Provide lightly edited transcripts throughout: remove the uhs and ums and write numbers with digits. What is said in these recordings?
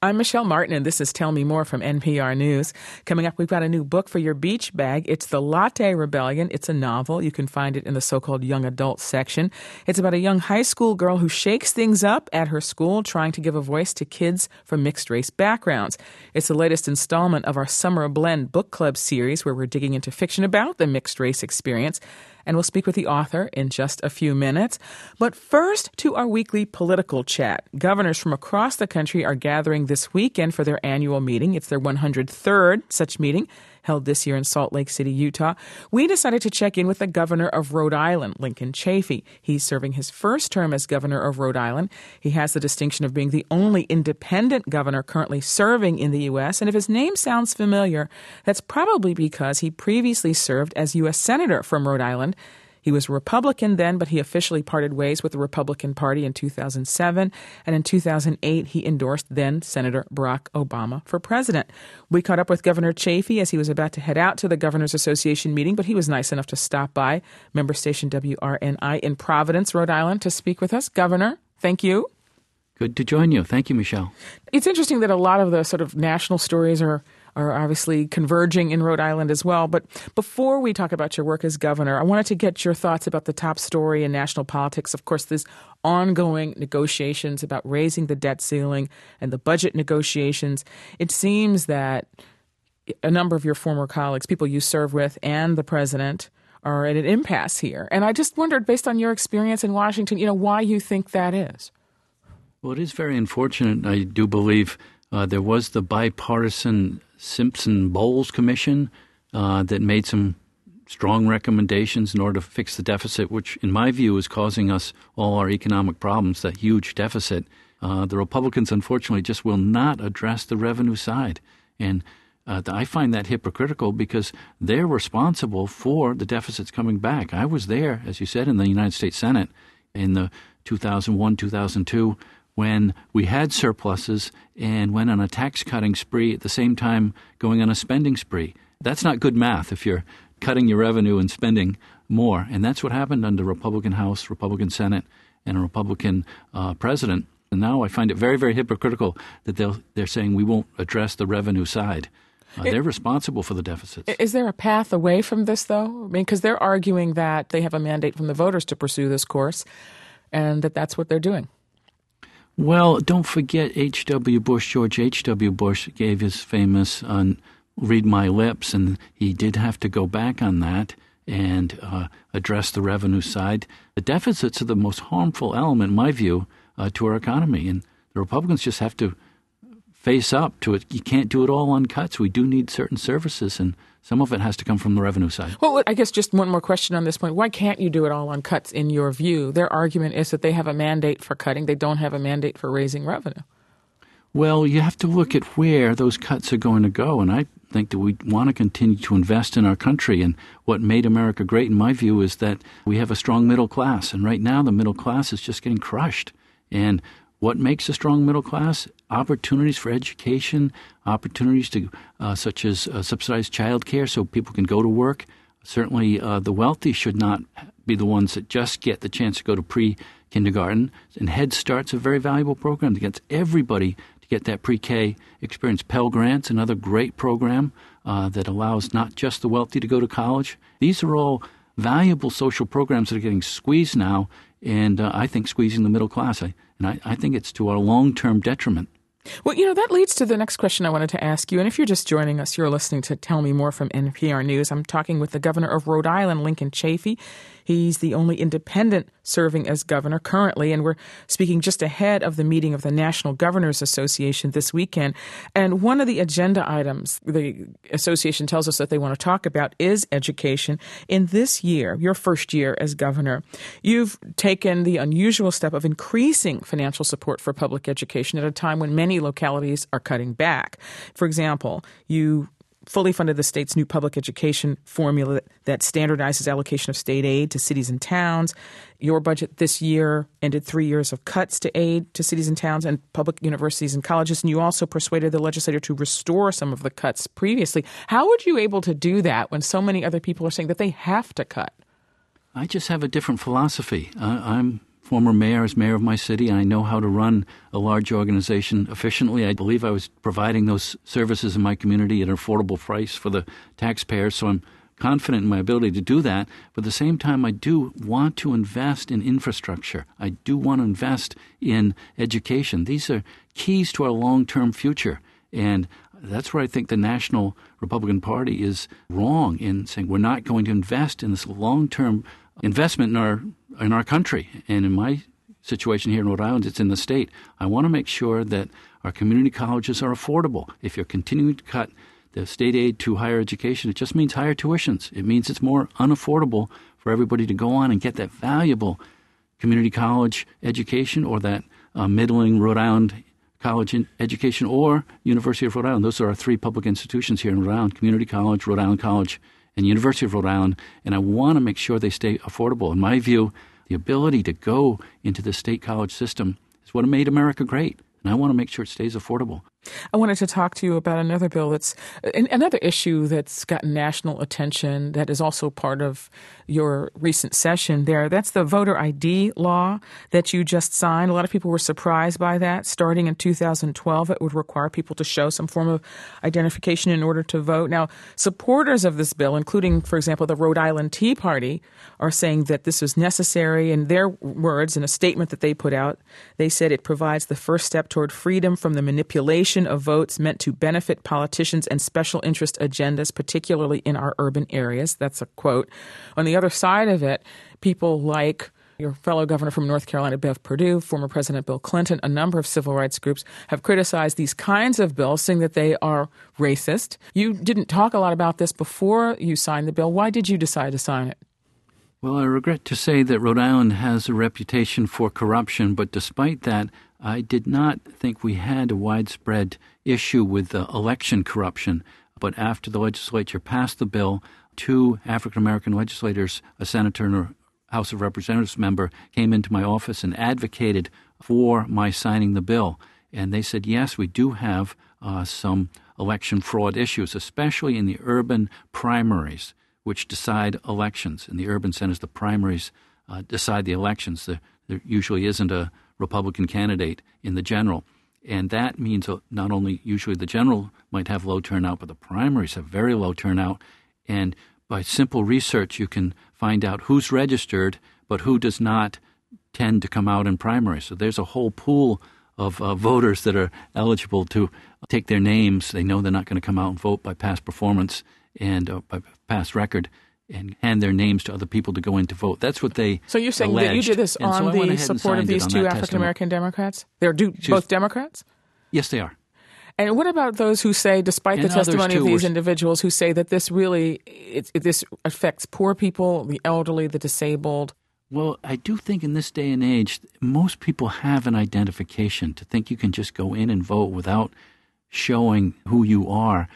I'm Michelle Martin, and this is Tell Me More from NPR News. Coming up, we've got a new book for your beach bag. It's The Latte Rebellion. It's a novel. You can find it in the so-called young adult section. It's about a young high school girl who shakes things up at her school, trying to give a voice to kids from mixed-race backgrounds. It's the latest installment of our Summer Blend book club series, where we're digging into fiction about the mixed-race experience. And we'll speak with the author in just a few minutes. But first, to our weekly political chat. Governors from across the country are gathering this weekend for their annual meeting. It's their 103rd such meeting, held this year in Salt Lake City, Utah. We decided to check in with the governor of Rhode Island, Lincoln Chafee. He's serving his first term as governor of Rhode Island. He has the distinction of being the only independent governor currently serving in the U.S., and if his name sounds familiar, that's probably because he previously served as U.S. Senator from Rhode Island. He was a Republican then, but he officially parted ways with the Republican Party in 2007. And in 2008, he endorsed then Senator Barack Obama for president. We caught up with Governor Chafee as he was about to head out to the Governors Association meeting, but he was nice enough to stop by member station WRNI in Providence, Rhode Island, to speak with us. Governor, thank you. Good to join you. Thank you, Michelle. It's interesting that a lot of the sort of national stories are obviously converging in Rhode Island as well. But before we talk about your work as governor, I wanted to get your thoughts about the top story in national politics. Of course, there's ongoing negotiations about raising the debt ceiling and the budget negotiations. It seems that a number of your former colleagues, people you serve with, and the president are at an impasse here. And I just wondered, based on your experience in Washington, why you think that is. Well, it is very unfortunate. I do believe there was the bipartisan Simpson-Bowles Commission that made some strong recommendations in order to fix the deficit, which in my view is causing us all our economic problems, that huge deficit. The Republicans, unfortunately, just will not address the revenue side. And I find that hypocritical because they're responsible for the deficits coming back. I was there, as you said, in the United States Senate in the 2001, 2002, when we had surpluses and went on a tax-cutting spree at the same time going on a spending spree. That's not good math if you're cutting your revenue and spending more. And that's what happened under Republican House, Republican Senate, and a Republican president. And now I find it very, very hypocritical that they're saying we won't address the revenue side. They're responsible for the deficits. Is there a path away from this, though? I mean, because they're arguing that they have a mandate from the voters to pursue this course and that's what they're doing. Well, don't forget H.W. Bush. George H.W. Bush gave his famous read my lips, and he did have to go back on that and address the revenue side. The deficits are the most harmful element, in my view, to our economy, and the Republicans just have to face up to it. You can't do it all on cuts. We do need certain services, and some of it has to come from the revenue side. Well, I guess just one more question on this point. Why can't you do it all on cuts in your view? Their argument is that they have a mandate for cutting. They don't have a mandate for raising revenue. Well, you have to look at where those cuts are going to go, and I think that we want to continue to invest in our country. And what made America great, in my view, is that we have a strong middle class. And right now, the middle class is just getting crushed. And what makes a strong middle class? Opportunities for education, opportunities to such as subsidized child care so people can go to work. Certainly the wealthy should not be the ones that just get the chance to go to pre-kindergarten. And Head Start's a very valuable program that gets everybody to get that pre-K experience. Pell Grant's another great program that allows not just the wealthy to go to college. These are all valuable social programs that are getting squeezed now, and I think squeezing the middle class. I think it's to our long-term detriment. Well, that leads to the next question I wanted to ask you. And if you're just joining us, you're listening to Tell Me More from NPR News. I'm talking with the governor of Rhode Island, Lincoln Chafee. He's the only independent serving as governor currently, and we're speaking just ahead of the meeting of the National Governors Association this weekend. And one of the agenda items the association tells us that they want to talk about is education. In this year, your first year as governor, you've taken the unusual step of increasing financial support for public education at a time when many localities are cutting back. For example, you fully funded the state's new public education formula that standardizes allocation of state aid to cities and towns. Your budget this year ended 3 years of cuts to aid to cities and towns and public universities and colleges, and you also persuaded the legislature to restore some of the cuts previously. How were you able to do that when so many other people are saying that they have to cut? I just have a different philosophy. I'm former mayor as mayor of my city, and I know how to run a large organization efficiently. I believe I was providing those services in my community at an affordable price for the taxpayers, so I'm confident in my ability to do that. But at the same time, I do want to invest in infrastructure. I do want to invest in education. These are keys to our long-term future. And that's where I think the National Republican Party is wrong in saying we're not going to invest in this long-term investment in our country. And in my situation here in Rhode Island, it's in the state. I want to make sure that our community colleges are affordable. If you're continuing to cut the state aid to higher education, it just means higher tuitions. It means it's more unaffordable for everybody to go on and get that valuable community college education or that middling Rhode Island college education or University of Rhode Island. Those are our three public institutions here in Rhode Island: Community College, Rhode Island College, and University of Rhode Island. And I want to make sure they stay affordable. In my view, the ability to go into the state college system is what made America great. And I want to make sure it stays affordable. I wanted to talk to you about another bill that's another issue that's gotten national attention that is also part of your recent session there. That's the voter ID law that you just signed. A lot of people were surprised by that. Starting in 2012, it would require people to show some form of identification in order to vote. Now, supporters of this bill, including, for example, the Rhode Island Tea Party, are saying that this was necessary. In their words, in a statement that they put out, they said it provides the first step toward freedom from the manipulation of votes meant to benefit politicians and special interest agendas, particularly in our urban areas. That's a quote. On the other side of it, people like your fellow governor from North Carolina, Bev Perdue, former President Bill Clinton, a number of civil rights groups have criticized these kinds of bills, saying that they are racist. You didn't talk a lot about this before you signed the bill. Why did you decide to sign it? Well, I regret to say that Rhode Island has a reputation for corruption, but despite that, I did not think we had a widespread issue with election corruption. But after the legislature passed the bill, two African-American legislators, a senator and a House of Representatives member, came into my office and advocated for my signing the bill. And they said, yes, we do have some election fraud issues, especially in the urban primaries, which decide elections. In the urban centers, the primaries decide the elections. There usually isn't a Republican candidate in the general. And that means not only usually the general might have low turnout, but the primaries have very low turnout. And by simple research, you can find out who's registered, but who does not tend to come out in primaries. So there's a whole pool of voters that are eligible to take their names. They know they're not going to come out and vote by past performance and by past record, and hand their names to other people to go in to vote. That's what they So you're saying alleged. That you did this and on so the support of these two African-American Democrats? They're both Democrats? Yes, they are. And what about those who say, despite the testimony of these individuals, who say that this really this affects poor people, the elderly, the disabled? Well, I do think in this day and age, most people have an identification. To think you can just go in and vote without showing who you are,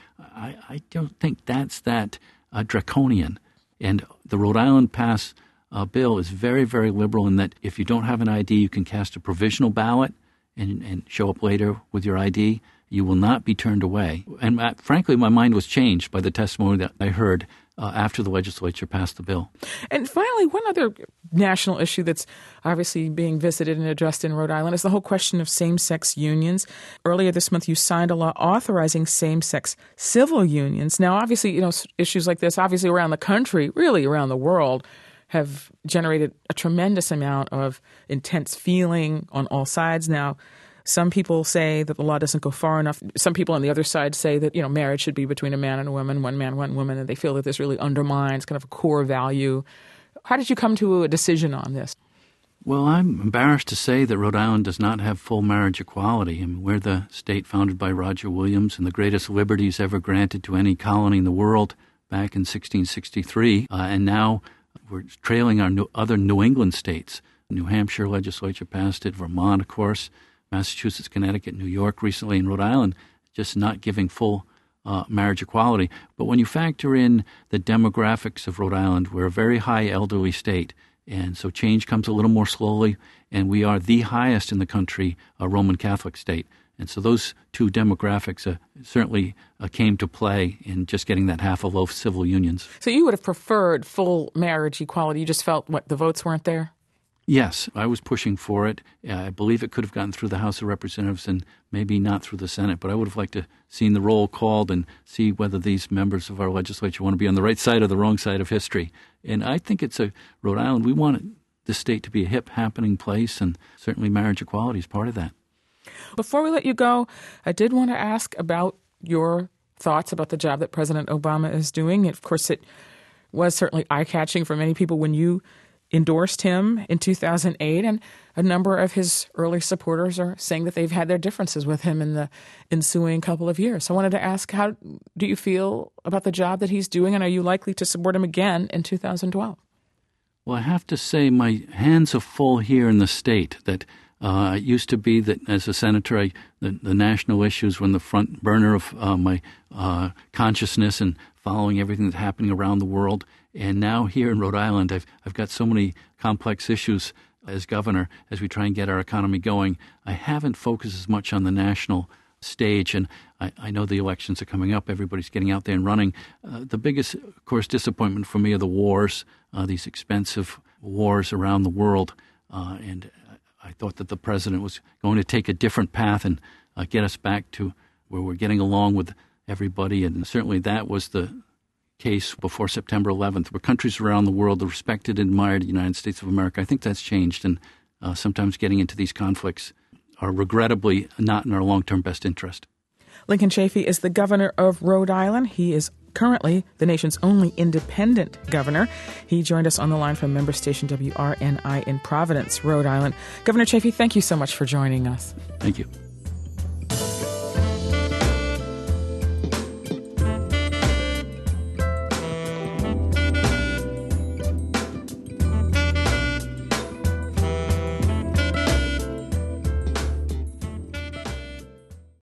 I don't think that's that draconian. And the Rhode Island Pass bill is very, very liberal in that if you don't have an ID, you can cast a provisional ballot and show up later with your ID. You will not be turned away. And frankly, my mind was changed by the testimony that I heard after the legislature passed the bill. And finally, one other national issue that's obviously being visited and addressed in Rhode Island is the whole question of same-sex unions. Earlier this month, you signed a law authorizing same-sex civil unions. Now, obviously, issues like this, obviously around the country, really around the world, have generated a tremendous amount of intense feeling on all sides now. Some people say that the law doesn't go far enough. Some people on the other side say that, marriage should be between a man and a woman, one man, one woman, and they feel that this really undermines kind of a core value. How did you come to a decision on this? Well, I'm embarrassed to say that Rhode Island does not have full marriage equality. I mean, we're the state founded by Roger Williams and the greatest liberties ever granted to any colony in the world back in 1663. And now we're trailing our other New England states. New Hampshire legislature passed it, Vermont, of course, Massachusetts, Connecticut, New York recently, and Rhode Island, just not giving full marriage equality. But when you factor in the demographics of Rhode Island, we're a very high elderly state, and so change comes a little more slowly, and we are the highest in the country Roman Catholic state. And so those two demographics certainly came to play in just getting that half a loaf civil unions. So you would have preferred full marriage equality. You just felt, the votes weren't there? Yes, I was pushing for it. I believe it could have gotten through the House of Representatives and maybe not through the Senate, but I would have liked to seen the roll called and see whether these members of our legislature want to be on the right side or the wrong side of history. And I think it's Rhode Island, we want the state to be a hip, happening place, and certainly marriage equality is part of that. Before we let you go, I did want to ask about your thoughts about the job that President Obama is doing. Of course, it was certainly eye-catching for many people when you endorsed him in 2008, and a number of his early supporters are saying that they've had their differences with him in the ensuing couple of years. So I wanted to ask, how do you feel about the job that he's doing, and are you likely to support him again in 2012? Well, I have to say my hands are full here in the state. That it used to be that as a senator, the national issues were in the front burner of my consciousness and following everything that's happening around the world. And now here in Rhode Island, I've got so many complex issues as governor as we try and get our economy going. I haven't focused as much on the national stage, and I know the elections are coming up. Everybody's getting out there and running. The biggest, of course, disappointment for me are the wars, these expensive wars around the world. And I thought that the president was going to take a different path and get us back to where we're getting along with everybody. And certainly that was the case before September 11th, where countries around the world respected and admired the United States of America. I think that's changed, and sometimes getting into these conflicts are regrettably not in our long-term best interest. Lincoln Chafee is the governor of Rhode Island. He is currently the nation's only independent governor. He joined us on the line from member station WRNI in Providence, Rhode Island. Governor Chafee, thank you so much for joining us. Thank you.